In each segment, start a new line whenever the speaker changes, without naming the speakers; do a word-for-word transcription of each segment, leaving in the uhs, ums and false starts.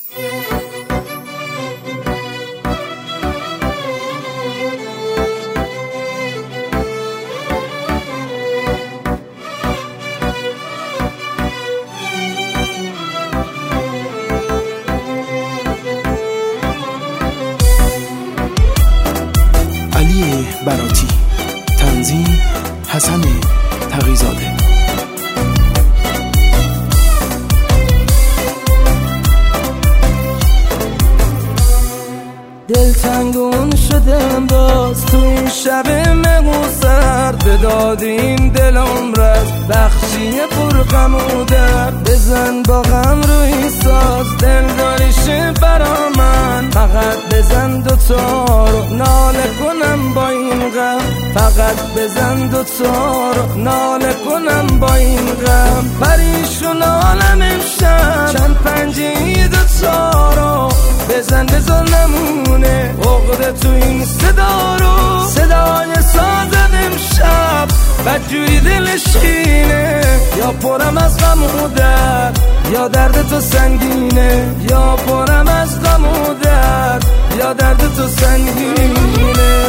علی براتی، تنظیم حسن تقی‌زاده.
دلتنگون شدم باز تو این شب مهمون سرد، به داد این دلم رس بخشی پر غم و درد. بزن با غم روی ساز دل داریشه برا من، فقط بزن دوتا رو ناله کنم با این غم. فقط بزن دوتا رو ناله کنم با این غم. پریشون عالم امشب چند پنجه دوتا رو بزن بزن نمونه عقده تو این صدا رو. صدای سازم امشب بدجوری دلشینه، یا پرم از غم و درد یا درد تو سنگینه. یا پرم از غم و درد یا درد تو سنگینه.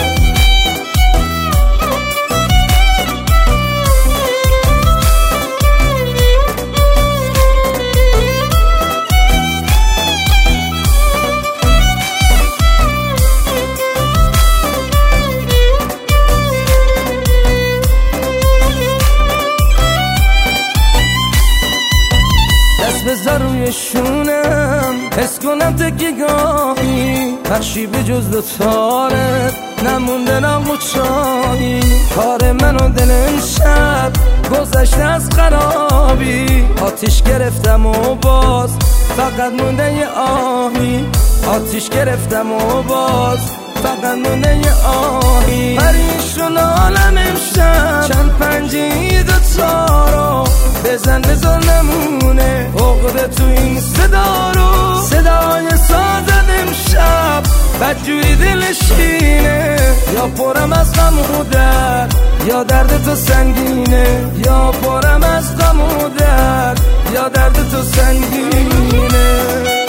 بذار روی شونم حس کنم تکیگاهی، بخشی به جز دوتارت نمونده نام و چایی. کار من و دل امشب گذشته از خرابی، آتیش گرفتم و باز فقط مونده یه آهی. آتیش گرفتم و باز فقط مونده یه آهی. پریشون عالم امشب چند پنجه دوتا رو بزن بزن نمونه عقده تو این صدا رو. صدای سازد امشب بدجوری دلشینه، یا پرم از غم و درد یا درد تو سنگینه. یا پرم از غم و درد یا درد تو سنگینه.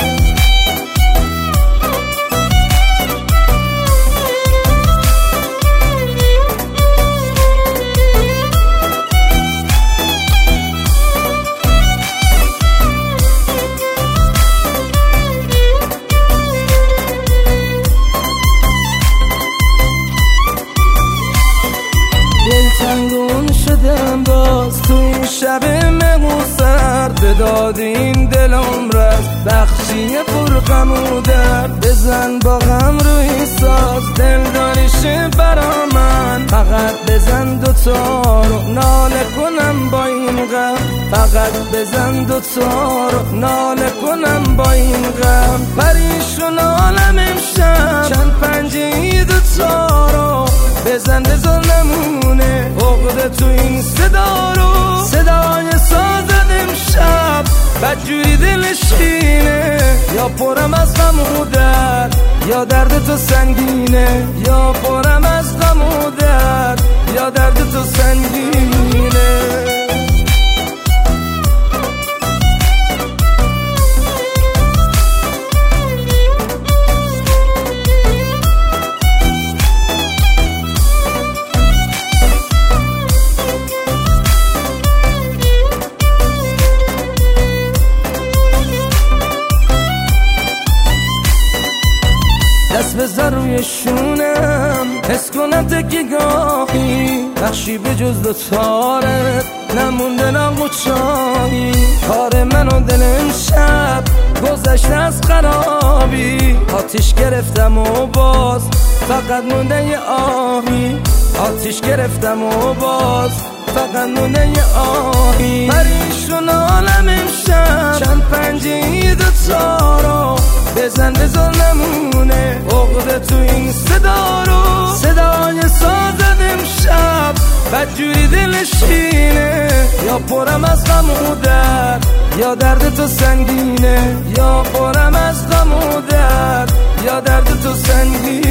دلتنگون شدم باز تو این شب مهمون سرد، به داد این دلم رس بخشی پر غم و درد. بزن با غم روی ساز دل داریشه برا من، فقط بزن دوتا رو ناله کنم با این غم. فقط بزن دوتا رو ناله کنم با این غم. پریشون عالم امشب چند پنجه دوتا رو بزن بزن نمونه عقده تو این صدا رو. صدای سازد امشب بدجوری دلشینه، یا پرم از غم و درد یا درد تو سنگینه. یا پرم از غم و درد یا درد تو سنگینه. دست بذار روی شونم حس کنم تکیگاهی، بخشی به جز دوتارت نمونده نام و چایی. کار من و دل امشب گذشته از خرابی، آتیش گرفتم و باز فقط مونده یه آهی. آتیش گرفتم و باز فقط مونده یه آهی. پریشون عالم امشب چند پنجه دوتا رو بزن بزن نمونه عقده تو این صدا رو. صدای سازد امشب بدجوری دلشینه، یا پرم از غم و درد یا درد تو سنگینه. یا پرم از غم و درد یا درد تو سنگینه.